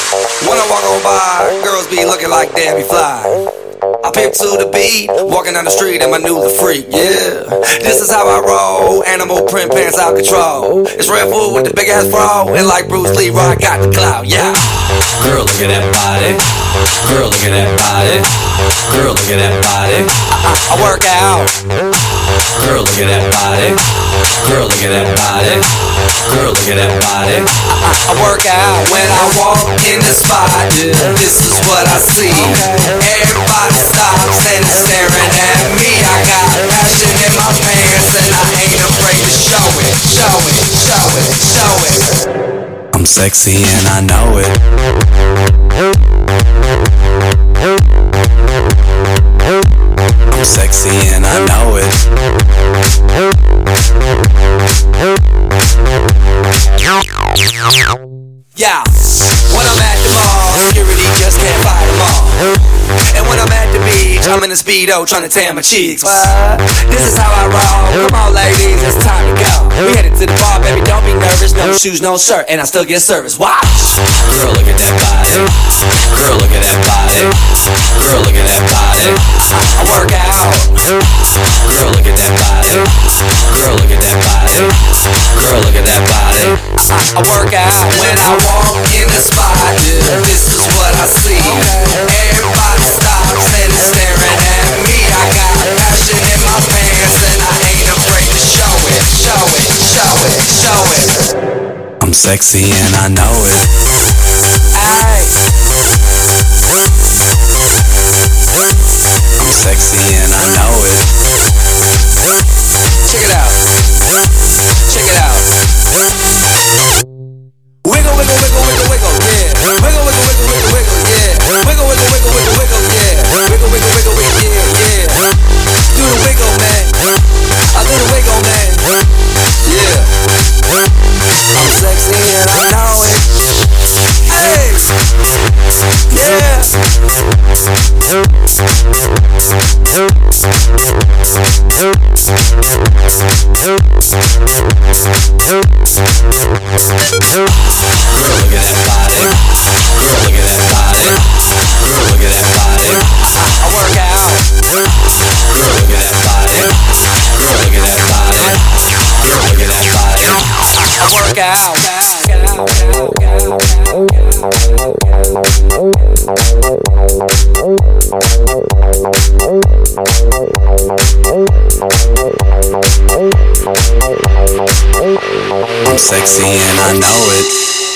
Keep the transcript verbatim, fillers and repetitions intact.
When I walk on by, girls be looking like Debbie Fly. I pimp to the beat, walking down the street and my new the freak, yeah. This is how I roll, animal print pants out control. It's Red Food with the big ass bro, and like Bruce Lee, I got the clout, yeah. Girl, look at that body. Girl, look at that body. Girl, look at that body. I, I work out. Girl, look at that body. Girl, look at that body. Girl, look at that body. I, I work out when I walk in the spot. This is what I see. Everybody stops and is staring at me. I got passion in my pants and I ain't afraid to show it, show it, show it, show it. I'm sexy and I know it. I'm sexy and I know it. Yeah, when I'm at the mall, security just can't fight them all. And when I'm at the beach, I'm in a Speedo trying to tan my cheeks. What? This is how I roll. Come on ladies, it's time to go. We headed to the bar, baby, don't be nervous. No shoes, no shirt, and I still get service. Watch. Girl, look at that body. Girl, look at that body. Girl, look at that body. I, I work out. Girl, look at that body. Girl, look at that body. Girl, look at that body. I, I work out when I walk in the spot. This is what I see. Everybody stops and is staring at me. I got passion in my pants and I ain't afraid to show it, show it, show it, show it. I'm sexy and I know it. Aye. I'm sexy and I know it. Check it out. Check it out. Wiggle, wiggle, wiggle, wiggle, wiggle, yeah. Wiggle, wiggle, wiggle, wiggle, wiggle, yeah. Wiggle, wiggle, wiggle, wiggle, wiggle, yeah. Wiggle, wiggle, wiggle, wiggle, yeah, yeah. Do the wiggle, man. I do the wiggle, man. Yeah. I'm sexy and I know it. Hey. Yeah. Girl, look at that body. Girl, look at that body. Girl, look at that body. I, I work out. Girl, look at that body. Girl, look at that body. Girl, look at that body. I, I work out. I'm sexy and I know it.